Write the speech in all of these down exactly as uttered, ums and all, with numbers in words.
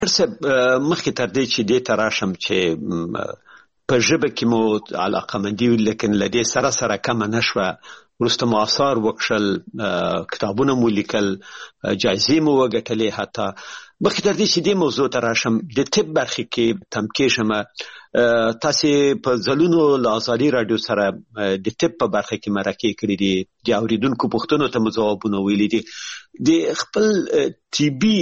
مخکې تر دې چې دې ته راشم چې په ژبه کې مو علاقمندي وي، لیکن له دې سره سره کمه نه شوه. وروسته مو آثار وکښل، کتابونه مو لیکل، جایزې مو وګټلې. حتی مخکې تر دې چې دې موضوع ته راشم، د طب برخې کې تم کېږم. تاسې په ځلونو له ازادي راډیو سره د طب په برخه کې مرکې کړي دي، د اورېدونکو پوښتنو ته مو ځوابونه ویلي دي. د خپل طبي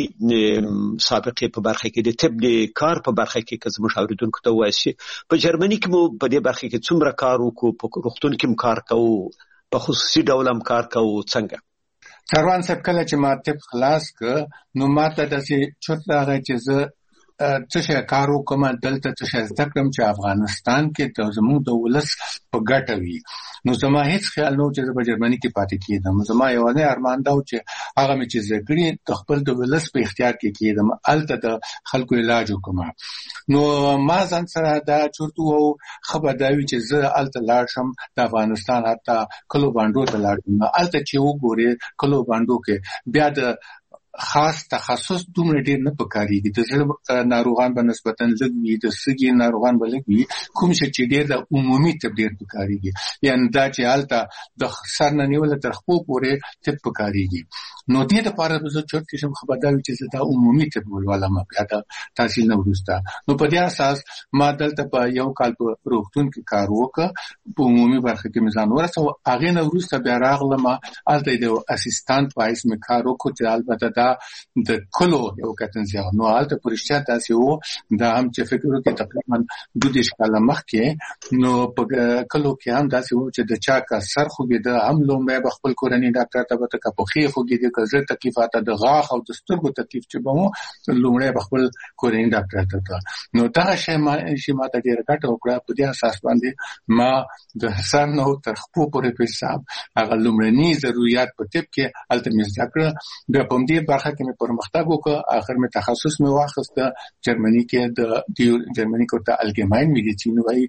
سابقې په برخه کې، د طب د کار په برخه کې که زموږ اورېدونکو ته ووایاست چې په جرمني کې مو په دې برخه کې څومره کار وکړو، په روغتون کې هم کار کوو، په خصوصي ډول هم کار کوو، څنګه؟ کاروان صاحب، کله چې ما طب خلاص کړ نو ما ته داسې چورت راغی چې زه څه شی کار وکړم، دلته څه شی زده کړم چې افغانستان کې د زموږ د ولس په ګټه وي. نو زما هیڅ خیال نه و چې زه په جرمني کې پاتې کېدم. زما یوازې ارمان دا و چې هغه مې چې زده کړي د خپل د ولس په اختیار کې کېدم، هلته د خلکو علاج وکړم. نو ما ځان سره دا چورت وو، ښه به دا وي چې زه هلته لاړ شم، د افغانستان حتی کلو بانډو ته لاړ شم. هلته چې وګورې کلو بانډو کې بیا د خاص تخصص دومره ډېر نه پکارېږي. د زړه ناروغان به نسبتاً لږ وي، د سږي ناروغان به لږ وي، کوم شی چې ډېر د عمومي طب ډېر پکارېږي. یعنې دا چې هلته د سر نه نیوله تر خپو پورې طب پکارېږي. نو دې دپاره به زه چورت کې شم، ښه به دا وي چې زه دا عمومي طب ولولم بیا د تحصیل نه وروسته. نو په دې اساس ما دلته په یو کال په روغتون کې کار وکړ، په عمومي برخه کې مې ځان ورسوه. هغې نه وروسته بیا راغلم، هلته د اسسټانټ په حیث مې کار وکړو چې البته دا د کلو یو کتنځي. نو هلته په رښتیا داسې و، دا هم چې فکر وکړې تقریبا دوه دېرش کاله مخکې، نو په کلو کې هم داسې و چې د چا که سر خوږېده هم لومړی به خپل کورني ډاکټر ته به ته که پښې خوږېدې، که زړه تکلیف اته، د غاښ او د سترګو تکلیف چې به و، لومړی به خپل کورني ډاکټر ته ته. نو دغه شی ما شي ما ته ډېره ګټه وکړه. په دې اساس باندې ما د سر نه تر خپو پورې په حساب هغه لومړني ضروريات په طب کې هلته مې زده کړه. بیا په همدې برخه کې مې پرمختګ وکړ. آخر مې تخصص مې واخیسته جرمني کې، د جرمني کې ورته الګماین میډیسین وایي،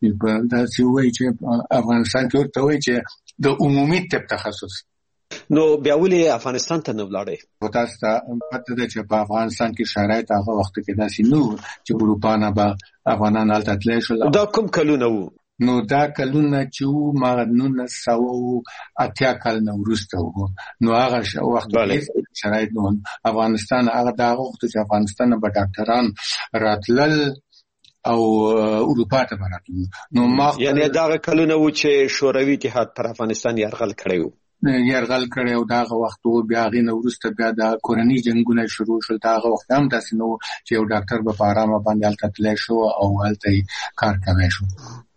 داسې وایي چې افغانستان کې ورته وایي چې د عمومي طب تخصص. نو بیا ولې افغانستان ته نه ولاړئ؟ خو تاسو ته پته ده چې په افغانستان کې شرایط هغه وخت کې داسې نه وو چې اروپا نه به افغانان هلته تللی شول. دا کوم کلونه وو؟ نو دا کلونه چې وو ما نولس سوه اتیا کال نه وروسته وو. نو هغه وخت کې شرایط نه وو. افغانستان هغه د هغه وخت چې افغانستان نه به ډاکټران راتلل او اروپا ته به راتلل. نو ما یعنې دغه کلونه وو چې شوروي اتحاد پر افغانستان یرغل کړی وو. یرغل کړی او د هغه وخت وو. بیا هغې نه وروسته بیا د کورني جنګونه شروع شول. د هغه وخت هم داسې نه وو چې یو ډاکټر به په ارامه باندې هلته تللی شو او هلته یې کار کوی شو.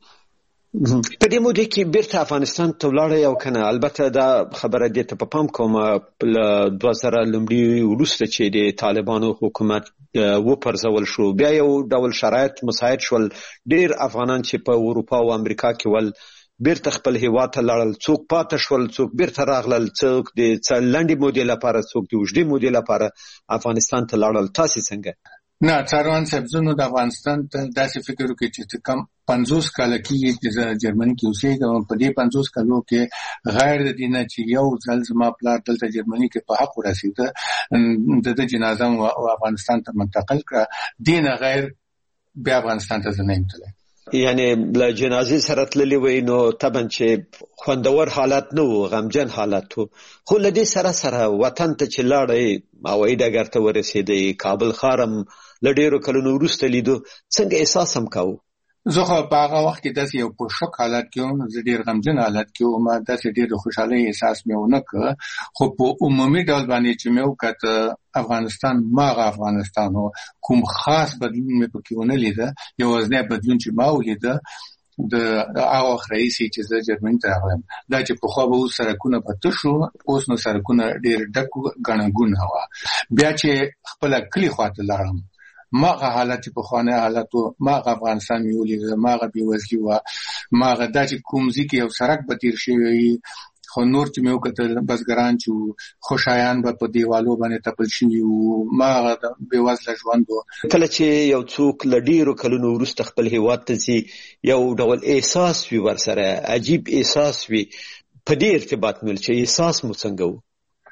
په دې موده کې بیرته افغانستان ته ولاړئ او کنه؟ البته دا خبره دې ته په پام کوم له دوه زره لومړي وروسته چې د طالبانو حکومت وپرځول شو، بیا یو ډول شرایط مساعد شول. ډېر افغانان چې په اروپا او امریکا کې ول بیرته خپل هیواد ته لاړل، څوک پاتې شول، څوک بیرته راغلل، څوک د لنډې مودې لپاره، څوک د اوږدې مودې لپاره افغانستان ته لاړل. تاسې څنګه؟ نه څاروان صاحب، زه نو د افغانستان ته داسې فکر وکړي چې کم پنځوس کاله کېږي چې زه جرمني کې اوسېږم. په دې پنځوس کالو کې غیر د دې نه چې یو ځل زما پلار دلته جرمني کې په حق ورسېده، د ده جنازه مو افغانستان ته منتقل کړه. دې نه غیر بیا افغانستان ته زه نه یم تللی. یعنې له جنازې سره تللی وی، نو طبعا چې خوندور حالت نه و، غمجن حالت و. خو له دې سره سره وطن ته چې لاړئ، هوایي ډګر ته ورسېدئ، کابل ښار هم له ډېرو کلونو وروسته لیدو، څنګه احساس هم کوو؟ زه خو په هغه وخت کې داسې یو پوشک حالت کې وم، زه ډېر غمجن حالت کې وم، داسې ډېر د خوشحالۍ احساس مې ونه کړ. خو په عمومي ډول باندې چې مې وکته افغانستان ماغه افغانستان و، کوم خاص بدلون مې پکې ونه لیده. یوازینی بدلون چې ما ولیده د هغه وخت راهیسې چې زه جرمني ته راغلم، دا چې پخوا به اوس سړکونه به تش وو، اوس نو سړکونه ډېر ډک وو، ګڼه ګوڼه وه. بیا چې خپله کلي خواته لاړم، ماغه حالت چې پخوانی حالت و، ماغه افغانستان مې ولیده، ماغه بېوزلي وه، ماغه دا چې کوم ځای کې یو سړک به تېر شوی وي، خو نور چې مې وکتل بزګران چې وو، خوشایان به په دیوالو باندې تپل شوي وو، ماغه د بېوزله ژوند و. کله چې یو څوک له ډېرو کلونو وروسته خپل هېواد ته ځي، یو ډول احساس وي ورسره، عجیب احساس وي. په دې ارتباط مې ویل چې احساس مو څنګه و؟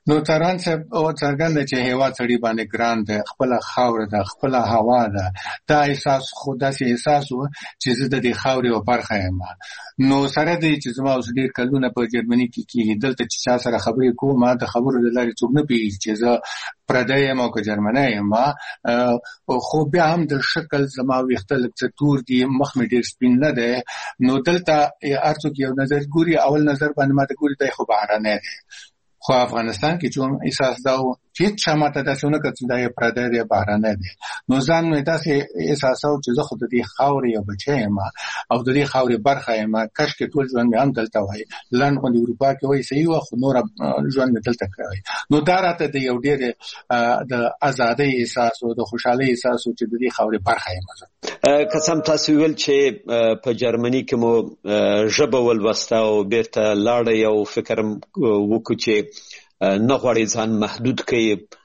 نو تران صاحب او څرګند چې هوا سړي باندې ګران ده، خپل خاور ده، خپل هوا ده، دا احساس خدا سي احساس و چې زه د دې خاورې او برخه یم. نو سره دې چې زما اوس ډېر کلونه په جرمني کې کېږي، دلته چې چا سره خبرې کوم ما د خبرو د لارې څوک نه پوهېږي چې زه پردی یم او که جرمنی یم. خو بیا هم د شکل زما ویښته لږ څه تور دي، مخ مې ډېر سپین نه دی. نو دلته هر څوک یو نظر ګوري، اول نظر باندې ما ته ګوري دی خو بهرنی دی. خو افغانستان کې چون احساس دا و چې هېڅ چا ما ته داسې ونه کړه چې دا یې پردی دی بهرنی دی. نو ځان مې داسې احساساو چې زه خو د دې خاورې یو بچی یم او د دې خاورې برخه یم. کاشکې ټول ژوند مې هم دلته وای، لنډ غوندې اروپا کې وای صحیح وه، خو نوره ژوند مې دلته کړی وای. نو دا راته د یو ډېر د ازادۍ احساس و، د خوشحالۍ احساس و چې د دې خاورې برخه یم. که څه هم تاسو ویل چې په جرمني کې مو ژبه ولوسته او بیرته لاړئ او فکر وکړو چې نه غواړئ ځان محدود کړئ،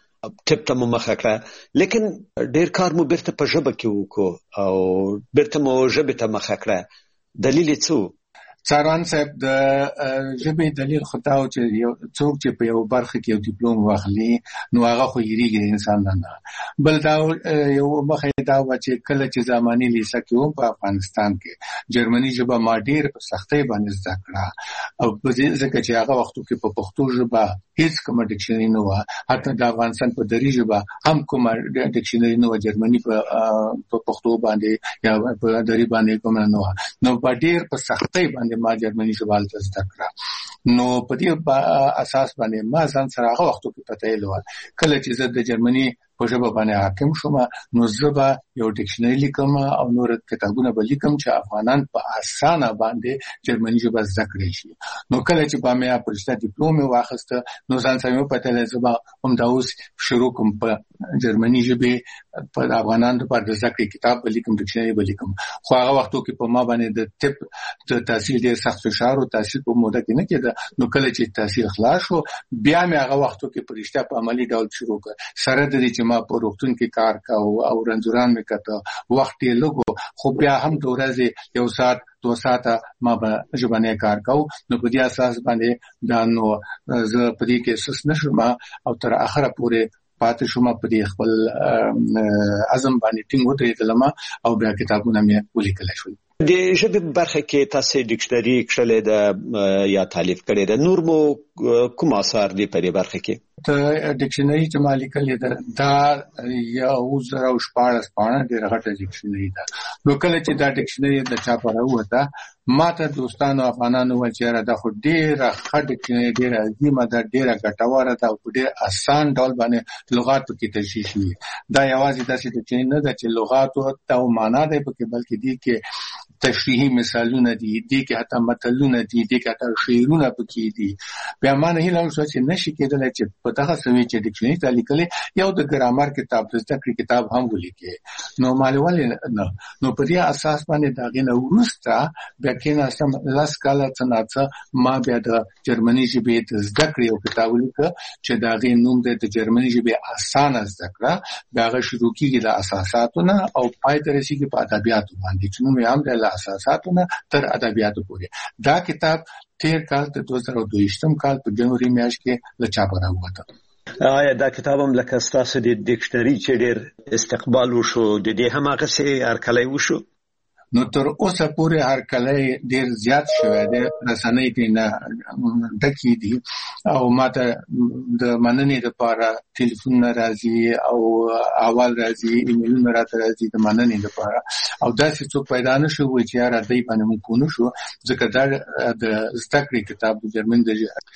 ټپ ته مو مخه کړه، لیکن ډېر کار مو بیرته په ژبه کې وکړو او بیرته مو ژبې ته مخه کړه. دلیل یې څه و؟ څاران صاحب د ژبې دلیل خو دا و چې یو څوک چې په یو برخه کې یو ډیپلوم واخلي نو هغه خو هېرېږي د انسان نه. بل دا یو مخه یې دا وه چې کله چې زماني لیسه کې وم په افغانستان کې، جرمني ژبه ما ډېر په سختۍ باندې زده کړه، او ځکه چې هغه وختو کې په پښتو ژبه هېڅ کومه ډکشنري نه وه، حتی د افغانستان په دري ژبه هم کومه ډکشنري نه وه، جرمني په پښتو باندې یا په دري باندې کومه نه وه. نو په ډېر په سختۍ باندې ما جرمني ژبه هلته زده کړه. نو په دې اساس باندې ما ځان سره هغه وختو کې پته یې لوه کله چې زه د جرمني په ژبه باندې حاکم شوم، نو زه به یو ډکشنري لیکم او نور کتابونه به لیکم چې افغانان په اسانه باندې جرمني ژبه زده کړی شي. نو کله چې به مې پرشته ډیپلوم مې واخیسته، نو ځان سره مې پته لګه زه به همدا اوس شروع کوم په جرمني ژبې په افغانانو لپاره د زده کړې کتاب به لیکم، ډکشنري به لیکم. خو هغه وختو کې په ما باندې د طب د تحصیل ډېر سخت فشار و، تحصیل په موده کې نه کېده. نو کله چې تحصیل خلاص شو، بیا مې هغه وختو کې په رښتیا په عملي ډول شروع کړ. سره د دې چې ما په روغتون کې کار کاوه او رنځوران مې کته، وخت یې لږ و، خو بیا هم د ورځې یو ساعت دو ساعته ما به ژبنی کار کوو. نو په دې اساس باندې دا نو زه په دې کې سست نه شوم او تر اخره پورې پاتې شوم، په دې خپل عزم باندې ټینګ ودرېدلم او بیا کتابونه مې ولیکلی شول. د ژبې برخه کې تاسو ډکشنري کښلې ده یا تالیف کړې ده، نور مو کوم اثار دي په دې برخه کې؟ د ډکشنري چې ما لیکلې ده دا یو زره او شپاړس پاڼه ډېره غټه ډکشنري ده. نو کله چې دا ډکشنري د چاپه راووته، ما ته دوستانو افغانانو وویل چې یاره دا خو ډېره ښه ډکشنري، ډېره عظیمه ده، ډېره ګټوره ده او په ډېر اسان ډول باندې لغات پکې تشریح شوي. دا یوازې داسې ډکشنري نه ده چې لغاتو ته معنا دی پکې، بلکې دې کې تشریحي مثالونه دي، دې کې حتی متلونه دي، دې کې حتی شعرونه پکې دي. بیا ما نه هیله وشوه چې نشي کېدلی چې په دغه سوي چې ډکشنري ته لیکلې یو د ګرامر کتاب، د زده کړې کتاب هم ولیکې. نو ما ولې نه؟ نو په دې اساس باندې د هغې نه وروسته بیا کېناستم، لس کاله څه ناڅه ما بیا د جرمني ژبې د زده کړې یو کتاب ولیکه چې د هغې نوم دی د جرمني ژبې اسانه زده کړه. بیا هغه شروع کېږي د اساساتو نه او پای ته رسېږي په ادبیاتو باندې، چې نوم یې هم دی له اساساتو نه تر ادبیاتو پورې. دا کتاب تیر کال د دوه زره دویشتم کال په جنوري میاشت کې له چاپه راووته. آیا دا کتاب هم لکه ستاسو د ډکشنري چې ډېر استقبال وشو، د دې هم هغسې هرکلی وشو؟ نو تر اوسه پورې هرکلی ډېر زیات شوی دی، رسنۍ ترې نه ډکې دي او ما ته د مننې دپاره ټلیفونونه راځي او احوال راځي، ایمیلونه راته راځي د مننې دپاره. او داسې څوک پیدا نه شو وایي چې یاره دی باندې موږ پوه نه شو، ځکه دا د زده کړې کتاب د جرمني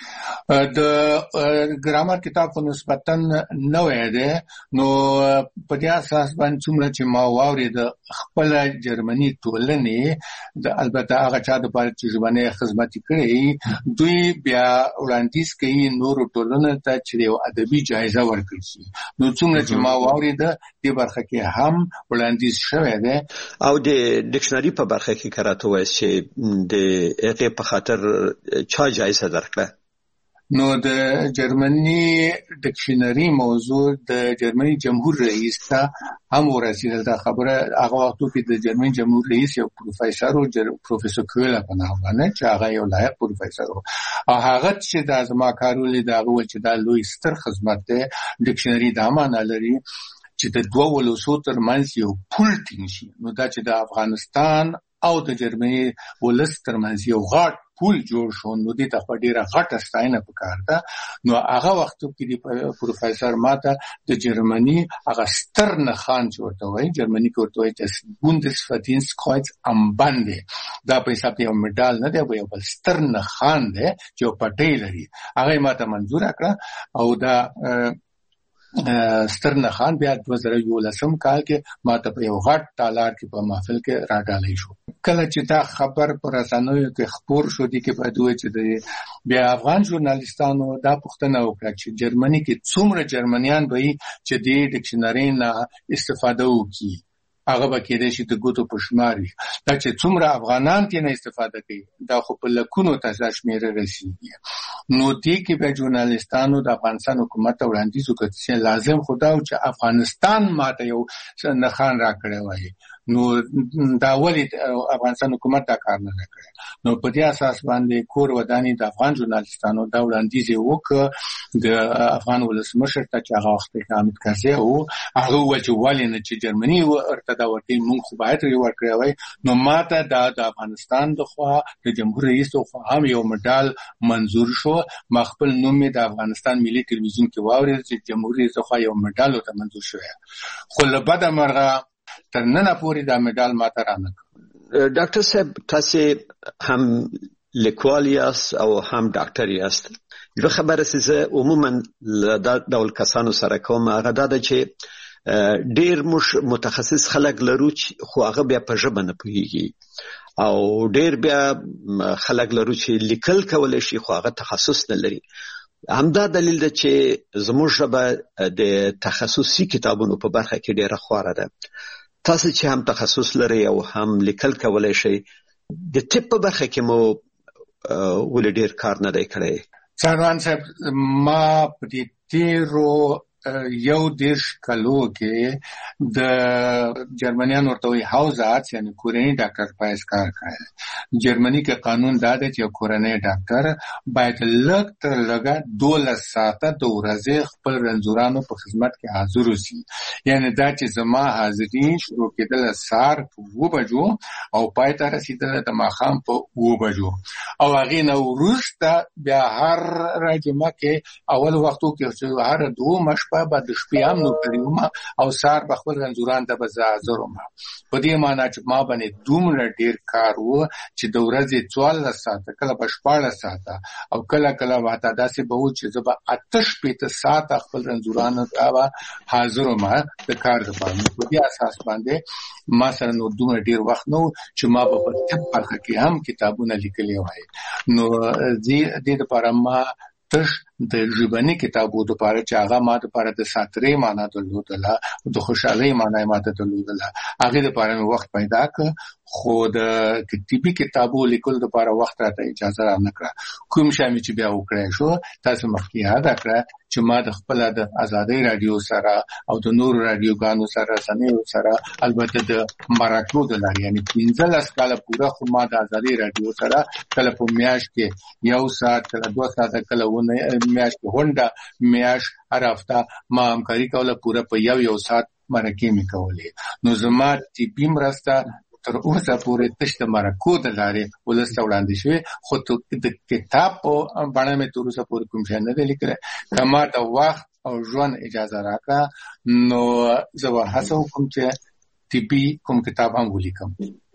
د ګرامر کتاب خو نسبتا نوی دی. نو په دې اساس باندې څومره چې ما واورېده خپله جرمني ټولنې د البته هغه چا دپاره چې ژبنی خدمت یې کړی، دوی بیا وړاندیز کوي نورو ټولنو ته چې یو ادبي جایزه ورکړل شي. نو څومره چې ما واورېده دې برخه کې هم وړاندیز شوی دی. او د ډکشنري په برخه کې که راته ووایاست چې د هغې په خاطر چا جایزه درکړه؟ نو د جرمني ډکشنري موضوع د جرمني جمهور رئیس ته هم ورسېدل. دا خبره هغه وختو کې د جرمن جمهور رئیس یو پروفیسور او پروفیسور کویلا په نام باندې چې هغه یو لایق پروفیسور و او هغه چې د ازما کارولې دا و چې دا لوی ستر خدمت دی. ډکشنری دا معنا لري چې د دوه ولسو ترمنځ یو پل ټینګ شي. نو دا چې د افغانستان او د جرمني ولس ترمنځ یو غاټ پول جوړ شو، نو دې ته په ډیره غټه ستاینه پکار ده. نو هغه وختو کې د پروفیسور ماته د جرمني هغه ستر نښان چې ورته وایي، جرمني کې ورته وایي چې بوندسفردینسټکرویز امبان دی، دا په حساب یو میډال نه دی، یو بل ستر نښان دی چې یو پټۍ لري. هغه ماته منظور کړه او دا ستر نښان بیا دوه زره یولسم کال کې ماته په یو غټ تالار کې په محفل کې راډالۍ شو. کله چې دا خبر پر رسنیو کې خپور شو دي کې په دوی چې بیا افغان ژورنالیستانو دا پوښتنه وکړه چې جرمني کې څومره جرمنیان به چې د ډکشنری نه استفاده وکړي، هغه به کېدای شي د ګوتو په شمار وي. دا چې څومره افغانان ترې نه استفاده کوي دا خو په لکونو ته شمېره رسېږي. نو دې کې به ژورنالیستانو د افغانستان حکومت ته وړاندیز وکړ چې لازم خو دا و چې افغانستان ماته یو نښان راکړی وای، نو دا ولې افغانستان حکومت دا کار نه کړی. نو په دې اساس باندې کور وداني د افغان ژورنالیستانو دا وړاندیز وکړ د افغان ولسمشر ته چې هغه وخت کې حامد کرزي و، هغه وویل چې ولې نه چې جرمني ورته دا ورته مونږ خو باید یې ورکړی وای. نو ماته دا د افغانستان د خوا د جمهور رئیس د خوا هم یو مډال منظور شو. ما خپل نوم د افغانستان ملي تلویزیون کې واورېد چې جمهور رئیس د خوا یو مډال ورته منظور شوی، خو له بده مرغه تر ننه پورې دا مډال ماته رانه کړ. ډاکټر صاحب تاسې هم لیکوال یاست او هم ډاکټر یاست. یو خبره چې عموما له ډول کسانو سره کوم هغه دا ده چې ډیر مش متخصص خلک لرو خو هغه بیا په ژبه نه پوهیږي او ډیر بیا خلک لرو چې لیکل کولای شي خو هغه تخصص نه لري. همدا دلیل ده چې زموږ ژبه د تخصصي کتابونو په برخه کې ډیره خواره ده. تاسو چې هم تخصص لري او هم لیکل کولای شي، د طب په برخه کې مو ولې ډیر کار نه دی کړی؟ څاروان صاحب، ما په دې تیرو یو دیرش کلو کې د جرمنیان ورته وایي هاوز آرټس یعنی کورني ډاکټر پایس کار کړی. جرمني کې قانون دا دی چې یو کورني ډاکټر باید لږ تر لږه دولس ساعته د ورځې خپل رنځورانو په خدمت کې حاضر اوسي. یعنی دا چې زما حاضري شروع کېدله سهار په اوه بجو او پای ته رسېدله د ماښام په اوه بجو او هغې نه وروسته بیا هر جمعه کې اول وختو کې هر دوه مشپه بعد د شپې هم نو کړی او سهار به خپل رنځوران ته به زه حاضر وم. په دې معنا چې ما باندې دومره ډېر کار و چې د ورځې څوارلس ساعته کله به شپاړس ساعته او کله کله به داسې به و چې زه به اته شپېته ساعته خپل رنځورانو ته به حاضر وم د کار دپاره. په دې اساس باندې ما سره نو دومره ډېر وخت نه و چې ما به په طب برخه کې هم کتابونه لیکلي وای. نو دې دپاره ما تش د ژبني کتابو دپاره چې هغه ما دپاره د ساترې معنا درلودله، د خوشحالۍ معنا یې ماته درلودله، هغې دپاره مې وخت پیدا کړ. خو د طبي کتابو لیکلو دپاره وخت راته اجازه را نه کړه. کوم شی مې چې بیا وکړی شو، تاسو مخکې یاده کړه چې ما د خپله د ازادۍ راډیو سره او د نورو راډیوګانو سره رسنیو سره البته د مرکو د لارې یعنې پنځلس کاله پوره خو ما د ازادۍ راډیو سره کله په میاشت کې یو ساعت کله دوه ساعته کله ونه میاشت کې غونډه میاشت هر هفته ما همکاري کوله، پوره په یو یو ساعت مرکې مې کولې. نو زما طبي مرسته تر اوسه پورې تش د مرکو د لارې ولس ته وړاندې شوې، خو د کتاب په بڼه مې تر اوسه پورې کوم شی نه دی لیکلی. که ما ته وخت او ژوند اجازه راکړه نو زه به هڅه وکړم چې طبي کوم کتاب هم ولیکم.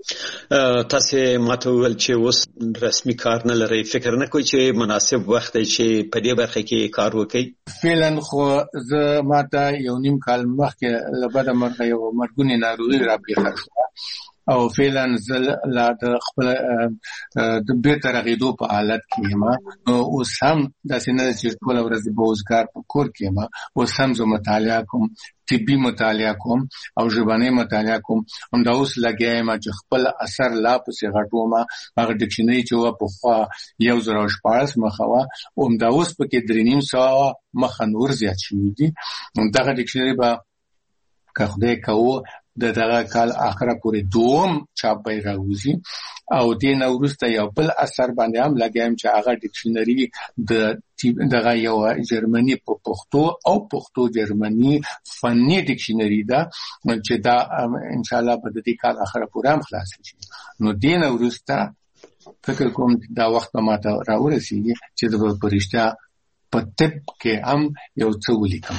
تاسې ماته وویل چې اوس رسمي کار نه لرئ، فکر نه کوئ چې مناسب وخت دی چې په دې برخه کې کار وکړئ؟ فعلا خو زه ماته یو نیم کال مخکې له بده مرغه یو مرګونې ناروغي راپېښه شوه او فعلا زه لا د خپل د بیرته رغېدو په حالت کې یم. نو اوس هم داسې نه ده چې ټوله ورځ به اوزګار په کور کې یم، اوس هم زه مطالعه کوم، طبي مطالعه کوم او ژبنۍ مطالعه کوم. همدا اوس لګیا یم چې خپل اثر لا پسې غټوم. هغه ډکشنري چې وه پخوا یو زر او شپاړس مخه وه، همدا اوس پکې درې نیم سوه مخه نور زیات شوي دي. دغه ډکشنري به که خدای کوو د دغه کال اخره پورې دوم چاپ به راوځي او د نه وروسته یو بل اثر باندې هم لګایم چې هغه ډکشنري د دغه یو جرمني په پښتو او پښتو جرمني فني ډکشنري ده چې دا ان شاء الله په دې کال اخره پورې هم خلاص شي. نو د نه وروسته فکر کوم دا وخت ما ته راورسیږي چې د پرشتیا په طب کې هم یو څه ولیکم.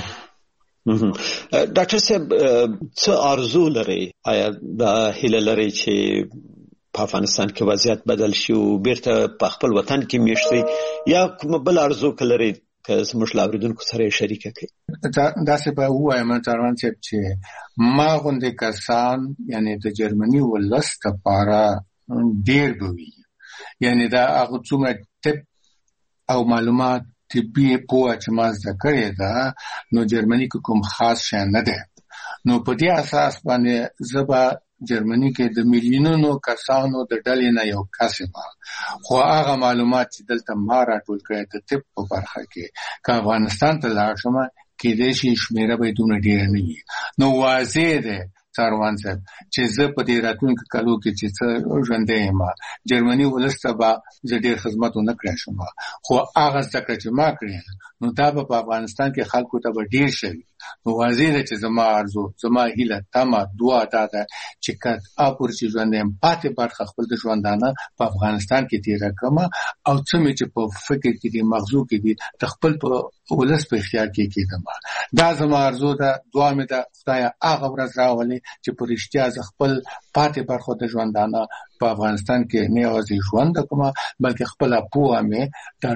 ډاکټر صاحب څه ارزو لري؟ آیا دا هیله لري چې په افغانستان کې وضعیت بدل شي او بیرته په خپل وطن کې میشتي یا کوم بل ارزو کلري که زموږ لاوریدونکو سره شریک کړي؟ دا څه به وایم تران چې ما غونډه کسان یعنی د جرمني ولس لپاره ډیر بوي، یعنی دا هغه څومره طب او معلومات طبي په چې ما زده کړې ده نو جرمني کې کوم خاص شی نه ده. نو په دې اساس باندې زبا جرمني کې د میلیونونو کسانو د ډلې نه یو کس ما خو هغه معلومات چې دلته ما راټول کړی د طب په برخه کې که افغانستان ته لاړ شم کېدای شي شمیره به دومره ډېره نه وي. نو واضح ده څاروان صاحب چې زه په دې راتلونکو کالو کې چې څه ژوندی یم جرمني ولس ته به زه ډېر خدمت ونه کړی شم، خو هغه زده کړه چې ما کړې نو دا به په افغانستان کې خلکو ته به ډېر شوي. نو واضح ده چې زما ارزو زما هیله تمه دعا دا ده چې قطعا پورې چې ژوندی یم پاتې برخه خپل د ژوندانه په افغانستان کې تېره کړم او څه مې چې په فکر کې دي مغزو کې دي د خپل په ولس په اختیار کې کېدم. دا زما ارزو ده، دعا مې ده خدایه هغه ورځ راولي چې په رښتیا زه خپل پاتې برخه د ژوندانه په افغانستان کې نه یوازې ژوند کوم بلکې خپله پوهه مې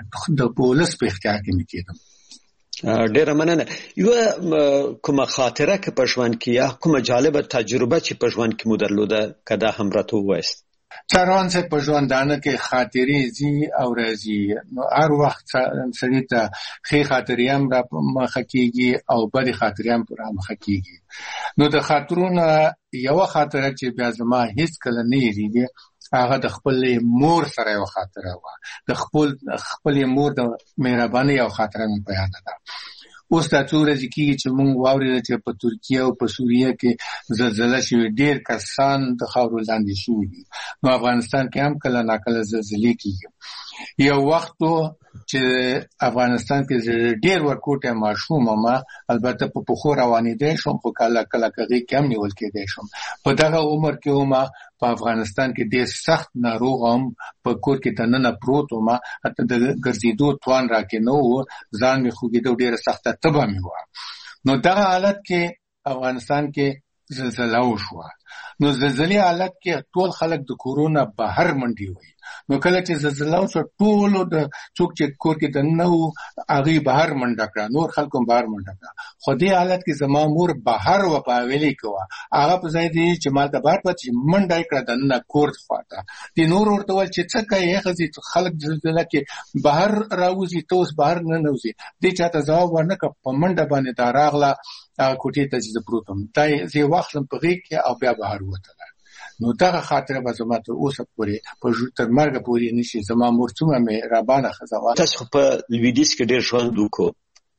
د ولس په اختیار کې مې کېدم. ډیره مننه. یو کومه خاطره که په ژوند کې یا کومه جالبه تجربه چې په ژوند کې مو درلوده که دا هم راته ووایاست؟ څاروان صاحب په ژوندانه کې خاطرې ځي او راځي، نو هر وخت سړي ته ښې خاطرې هم را مخه کېږي او بدې خاطرې هم را مخه کېږي. نو د خاطرونو یوه خاطره چې بیا زما هېڅکله نه هېرېږي هغه د خپلې مور سره یو خاطره وه. د خپل خپلې مور د مهربانۍ یو خاطره مې په یاده ده. اوس دا څو ورځې کېږي چې موږ واورېده چې په ترکیه او په سوریه کې زلزله شوې، ډېر کسان د خاورو لاندې شوي دي. نو افغانستان کې هم کله ناکله زلزلې کېږي. یو وخت چې افغانستان کې ډېر ورکوټی ماشوم ما البته په پښو روانېدی شم خو کله کله کغې کې هم نیول کېدی شم. په دغه عمر کې وم په افغانستان کې ډېر سخت ناروغ هم په کور کې دننه پروت وم، حتی د ګرځېدو توان راکې نه و، ځان مې خوږېده او ډېره سخته تبه مې وه. نو دغه حالت کې افغانستان کې زلزله وشوه. نو زلزلې حالت کې ټول خلک د کورونه بهر منډې وي. نو کله چې زلزله وشوه ټولو د څوک چې کور کې دننه وو هغوی بهر منډه کړه، نور خلکو هم بهر منډه کړه. خو دې حالت کې زما مور بهر وه په حویلۍ کې وه، هغه په ځای دی چې ما ته بهر پاتې چې منډه یې کړه دننه کور خواته. دې نور ورته وویل چې څه کوې ای ښځې خلک زلزله کې بهر راوځي ته اوس بهر نه نوځې. دې چاته ځواب ورنه کړه، په منډه باندې دا راغله هغه کوټې ته چې زه پروت وم، دا یې زه یې واخلم په غېږ کې او بیا بهر ووتله. نو دغه خاطره به زما تر اوسه پورې په تر مرګه پورې نه شي. زما مور څومره مهربانه ښځه وه. تاسو په لویدیځ کې ډېر ژوند وکړو.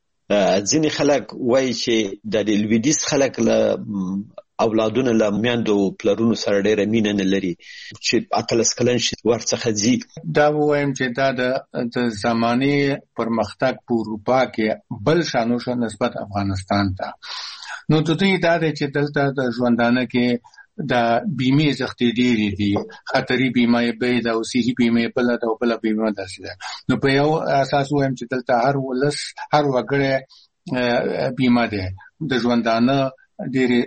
ځینې خلک وایي چې د لویدیځ خلک له اولادونه له میندو پلرونو سره ډېره مینه نه لري چې اتلس کلن شي ورڅخه ځي. دا ووایم چې دا د زمانې پرمختګ په اروپا کې بل شان وشو نسبت افغانستان ته. نو د دوی دا دی چې دلته د ژوندانه کې د بیمې زښتې ډېرې دي، خطري بیمه یې بې ده او صحي بیمه یې بله ده او بله بیمه داسې ده. نو په یو اساس ووایم چې دلته هر ولس هر وګړی بیمه دی، د ژوندانه ډېرې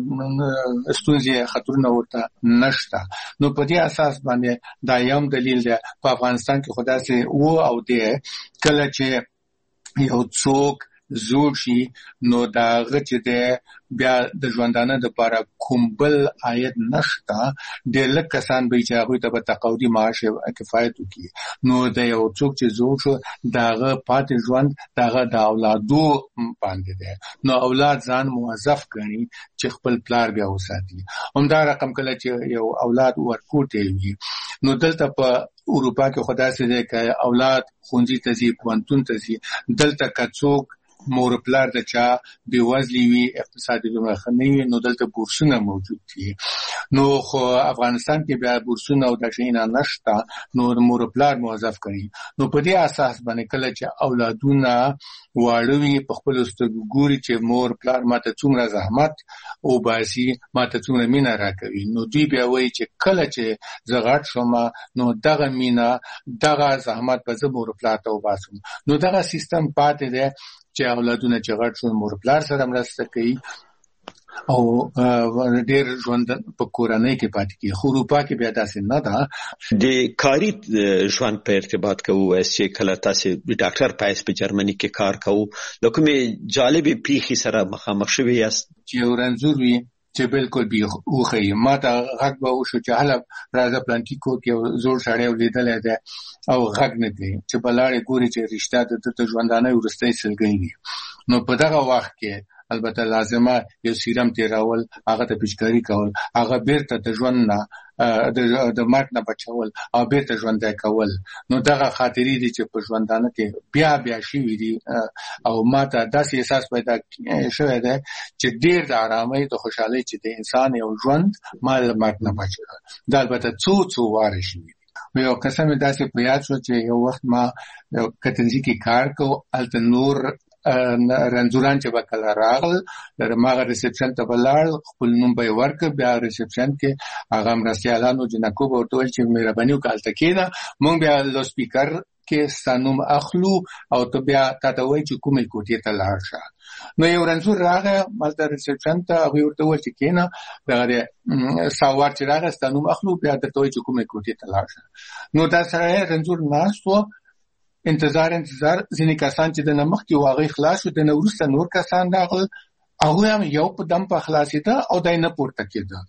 ستونزې خطرونه ورته نشته. نو په دې اساس باندې دا یو دلیل دی. په افغانستان کې خو داسې و او دی کله چې یو څوک زوړ شي نو د هغه چې دی بیا د ژوندانه دپاره کوم بل عاید نشته، ډېر لږ کسان به وي چې هغوی ته به تقاعدي معاش کفایت وکړي. نو د یو څوک چې زوړ شو د هغه پاتې ژوند د هغه د اولادو باندې دی. نو اولاد ځان موظف ګڼي چې خپل پلار بیا وساتي. همدا رقم کله چې یو اولاد ورکوټی وي نو دلته په اروپا کې خو داسې دی که اولاد ښوونځي ته ځي، پوهنتون ته ځي، دلته که څوک مور پلار د چا بېوزلي وي اقتصادي دومره ښه نه وي نو دلته بورسونه موجود دي نو خو افغانستان کې بیا بورسونه او د شینا نشته نو مور پلار موظف کړي نو په دې اساس باندې کله چې اولادونه واړوي په خپل سترګو ګوري چې مور پلار ماته څومره زحمت او باسي ماته څومره مینه راکوي نو دوی بیا وایي چې کله چې زه غټ شوم نو دغه مینه دغه زحمت به زه مور پلار ته وباسم نو دغه سیستم پاتې دی چې اولادونه چې غټ شول مور پلار سره مرسته کوي او ډېر ژوند په کورنۍ کې پاتې کیږي خو اروپا کې بیا داسې نه ده د کاري ژوند په ارتباط کوو چې کله تاسو ډاکټر پایس په جرمني کې کار کوو د کومې جالبې پیښې سره مخامخ شوي یاست چې یو رنځور وي چې بالکل بي اوخی ما ته غږ به وشو چې هله راځه پلانکي کور کې یو زوړ سړی ولیدلی دی او غږ نه کوي چې په لاړې ګوري چې رشته د د ژوندانه وروستی سلګۍ وي نو په دغه وخت کې البته لازمه یو سیرم تیرول هغه ته پیچکاري کول هغه بیرته د ژوند نه د مرګ نه بچول او بیرته ژوندی کول نو دغه خاطرې دي چې په ژوندانه کې بیا بیا شوي دي او ما ته داسې احساس پیدا شوی دی چې ډېر د ارامۍ د خوشحالۍ چې د انسان یو ژوند ما له مرګ نه بچ دا البته څو څو واره شوي دي یو قسم مې داسې په یاد شو چې یو وخت ما کتنځي کې کار کوو هلته نور رنځوران چې به کله راغل هماغه ریسپشن ته به لاړ خپل نوم به یې ورکړ بیا ریسپشن کې هغه مرستیالانو جنکو به ورته ویل چې مهرباني وکړه هلته کښېنه موږ بیا لو سپیکر کې ستا نوم اخلو او ته بیا تا ته وایي چې کومې کوټې ته لاړ شه نو یو رنځور راغی هلته ریسپشن ته هغوی ورته وویل چې کښېنه دغه دی ساوار چې راغی ستا نوم اخلو بیا درته وایي چې کومې کوټې ته لاړ شه نو دا سړی رنځور ناست و انتظار انتظار ځینې کسان چې د نه مخکې و هغوی خلاص شو د نه وروسته نور کسان راغلل هغوی هم یو په دم په خلاصېده او دی نه پورته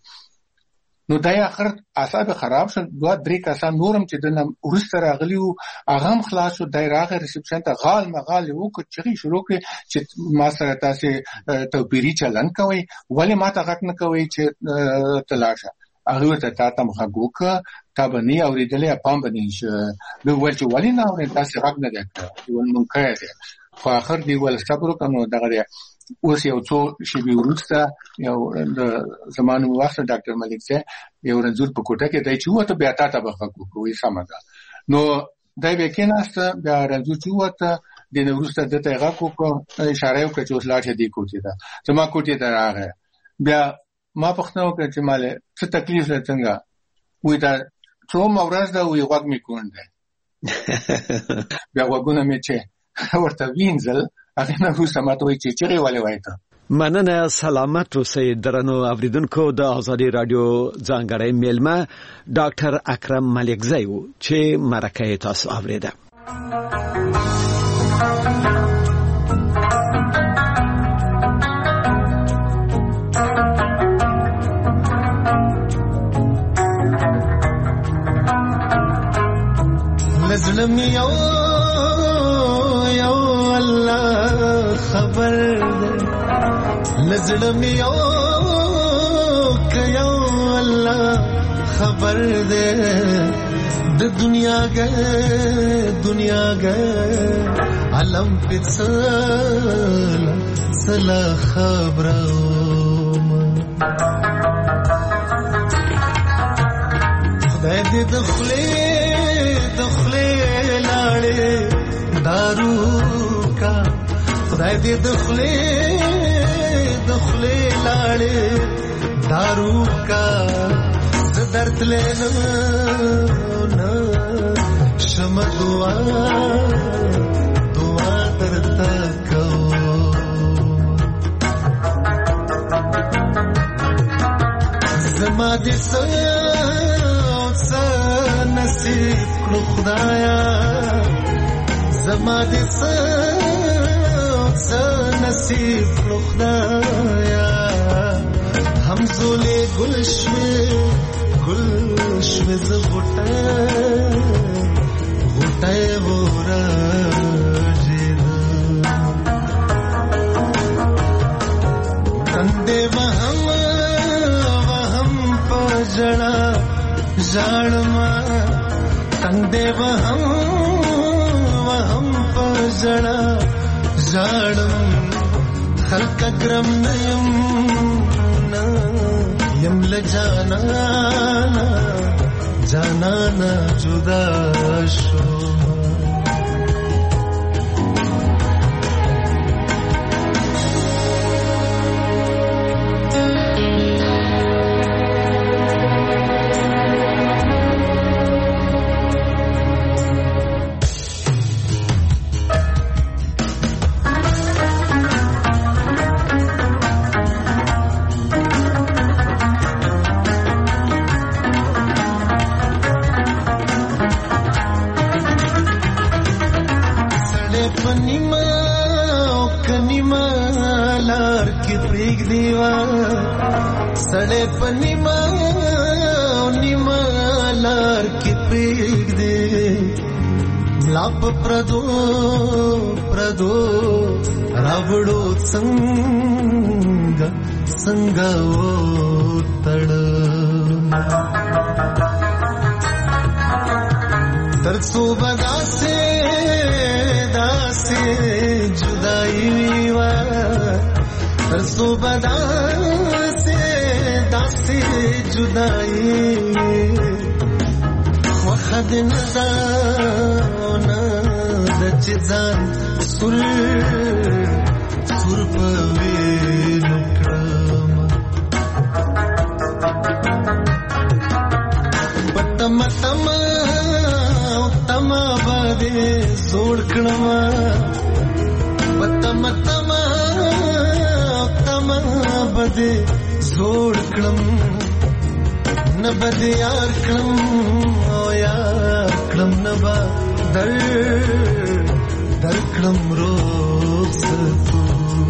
کېده نو دی اخر اعصاب خراب شول دوه درې کسان نور هم چې د نه وروسته راغلي وو هغه هم خلاص شو دی راغی ریسپشن ته غال مغال یې وکړ چغې شروع کړې چې ما سره تاسې توپیري چلند کوئ ولې ما ته غږ نه کوئ چې ته لاړ شه هغوی ورته تا ته م غږ وکړه تا به نه یې اورېدلی پام به نه یې شه دوی وویل چې ولې نه اورې تاسې غږ نه دی کړی ویل مونږ کړی دی خو آخر دوی ویل صبر وکړه نو دغه دی اوس یو څو شېبې وروسته یو د زما نوم واخله ډاکټر ملک صاحب یو رنځور په کوټه کې دی چې ووته بیا تا ته به غږ وکړو وایي سمه ده نو دی بیا کېناسته بیا رنځور چې ووته دې نه وروسته ده ته یې غږ وکړو اشاره یې وکړه چې اوس لاړ شه دې کوټې ته زما کوټې ته راغی بیا ما پوښتنه وکړه چې مالې څه تکلیف دی څنګه وایي دا څومره ورځ ده وایي غوږ مې کوڼ دی بیا غوږونه مې چې ورته وینځل هغې نه وروسته ما ته وایي چې چغې ولې وایې ته مننه سلامت اوسئ درنو اوریدونکو د ازادي رادیو ځانګړی میلمه ډاکټر اکرم ملکزی و چې مرکه یې تاسو اوریده لزلم یو یو الله خبر ده لزلم یو که یو الله خبر ده د دنیا گئے دنیا گئے علم پڅل سلا خبرم خدای دې دخلې دخلې لاړې دارو کا خدای دې دخلې دخلې لاړې دارو کا ز درد لینو نه شم دعا دعا درته کوم زما دې نصیب کړو خدایا زما دې څه نصیب کړو خدایا همزولې ګل شوې ګل شوې ز غوټه غوټه ورځې کندې وهم وهم پجړه ژړما تندې وهم وهم پجړه جاړم خلق ګرم نیم نا یم لجانا جانانا جدا شو सड़े पनिमा निमा लार की पीक दे लाप प्रदो प्रदो रावड़ो संग संग ओ तड़ तरसो बदा से दासे जुदाई वा तरसो बदा दासी जुदाई वखद नदाना दचजान सुर सुर पवे नुक्रम पतम तम तम बदे सोड़कणमा पतम तम तम बदे जोड़ कलम न बदे यार कलम ओ यार कलम न बा दर दर कलम रोज तू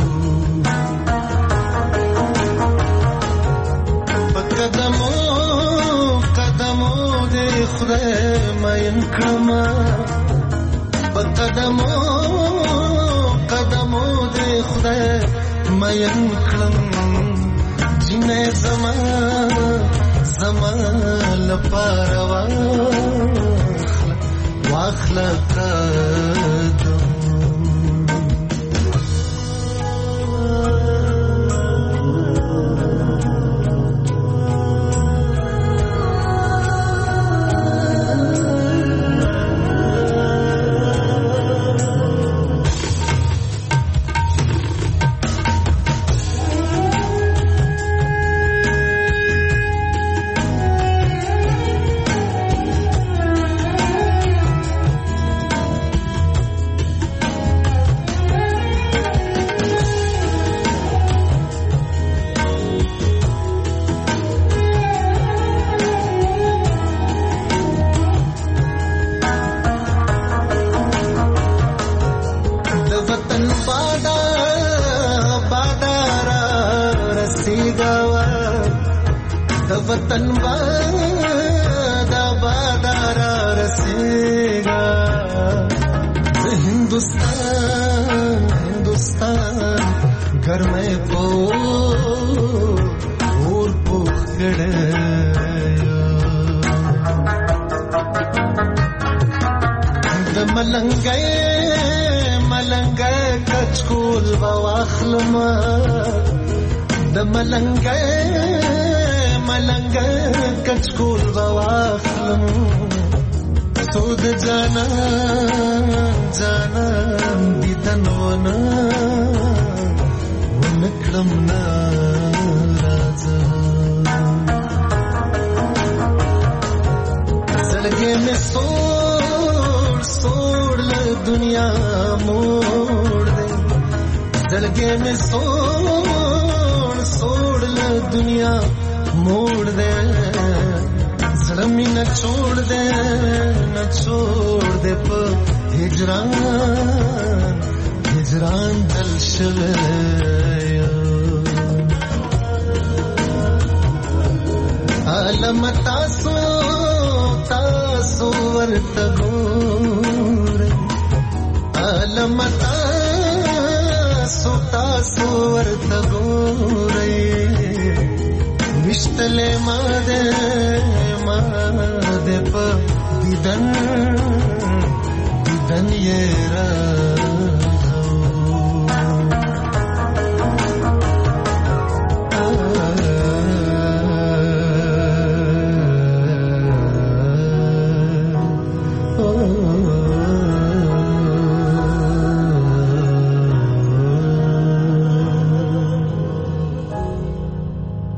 कदमो कदमो दे खुदा मायन कलमा कदमो कदमो दे खुदा मायन कलम जिने जमा जमा लपारवा वाखला कदम वतन बादा बादारा रसेगा हिंदुस्तान हिंदुस्तान घर में पो और पोख गड़े मलंगे मलंगे कचकुल बवाखलमा दमलंगे मलंगे कचकुल बवाखलम सोद जाना जाना दिदनोना उनकलम ना राजा सड़के में सोड़ सोड़ ले दुनिया मोड़ दे सड़के में सोड़ सोड़ ले दुनिया मोड़ दे जड़मी न छोड़ दे न छोड़ दे पर हिजरान हिजरान दल शवे आलम तासो तासो वर्तगोरे आलम तासो तासो वर्तगोरे विश्तले मादे मादे प दिदन दिदन ये रा